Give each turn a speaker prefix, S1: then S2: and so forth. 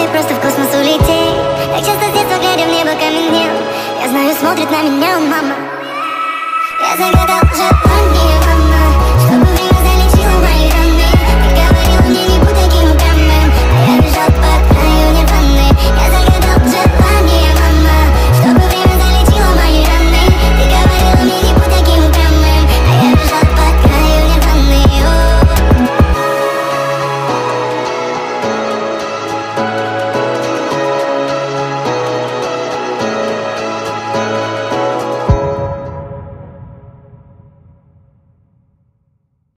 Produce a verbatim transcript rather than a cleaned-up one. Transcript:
S1: и просто в космос улететь. Так часто с детства, глядя в небо, каменел. Я знаю, смотрит на меня он, мама. Я загадал желание.